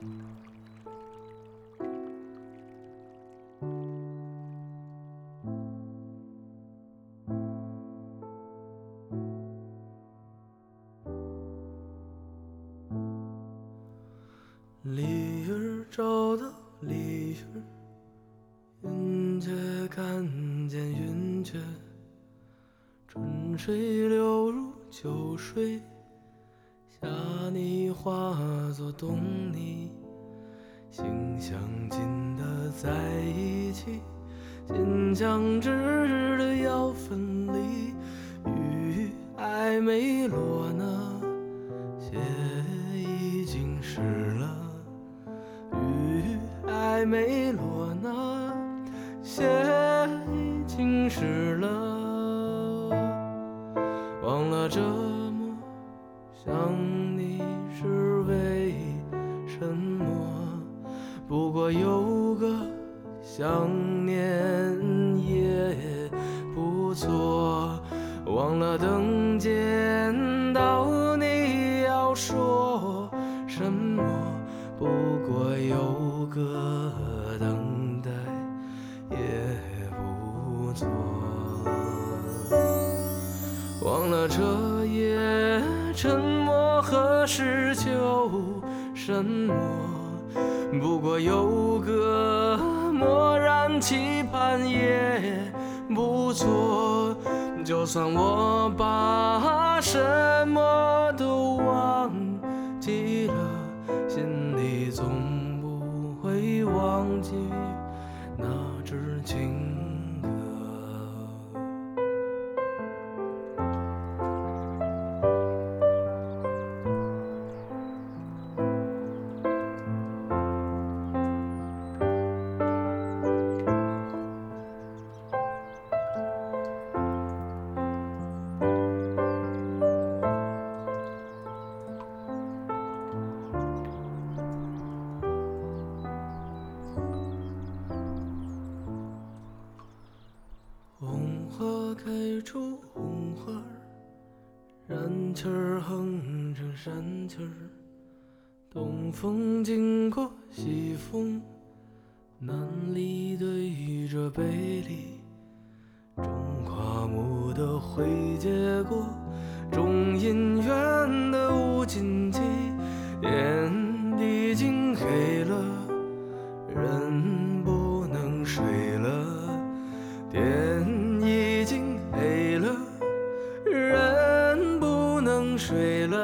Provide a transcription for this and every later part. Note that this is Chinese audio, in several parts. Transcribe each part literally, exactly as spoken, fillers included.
鲤鱼找到鲤鱼，云雀看见云雀，春水流入秋水，夏你化作冬你，心相近的在一起，心相知的要分离。雨还没落呢，雪已经湿了。雨还没落呢，雪已经湿了。忘了这么想你是为什么？不过有个想念也不错。忘了等见到你要说什么？不过有个等待也不错。忘了彻夜沉默何时求什么？不过有个默然期盼也不错。就算我把什么都忘记了，心里总不会忘记那支情歌。红花开出红花儿，燃气儿哼成山气儿。东风经过西风，南里对着北里。种花木的会结果，种姻缘的无禁忌。天已经黑了，人不能睡了。天已经黑了，人不能睡了。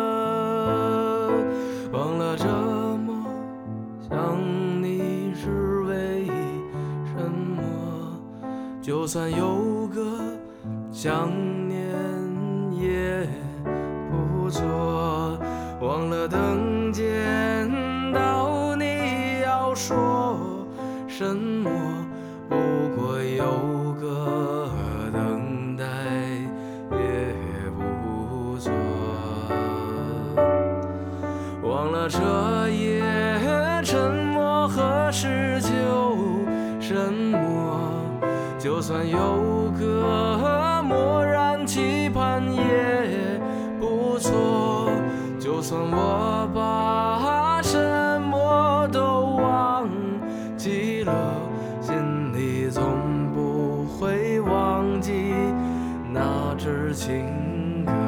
忘了这么想你是为什么？就算有个想念也不错。忘了等见到你要说什么？不过有个等待也不错。忘了彻夜沉默何时求什么？就算有个默然期盼也不错。就算我把什么都忘记了，心里总不会忘记那支情歌。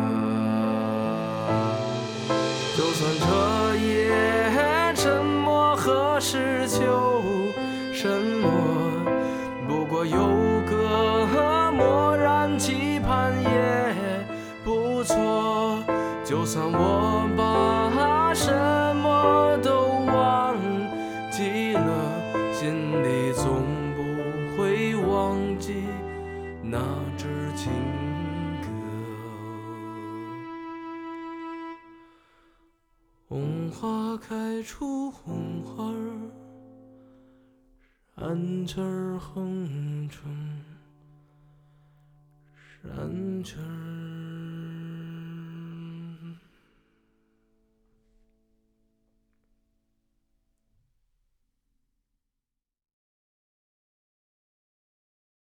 就算彻夜沉默何时求什么？不过有个默然期盼也不错。就算我把什么都忘记了，心里总不会忘记那支情歌。红花开出红花儿，山气儿哼成山气儿。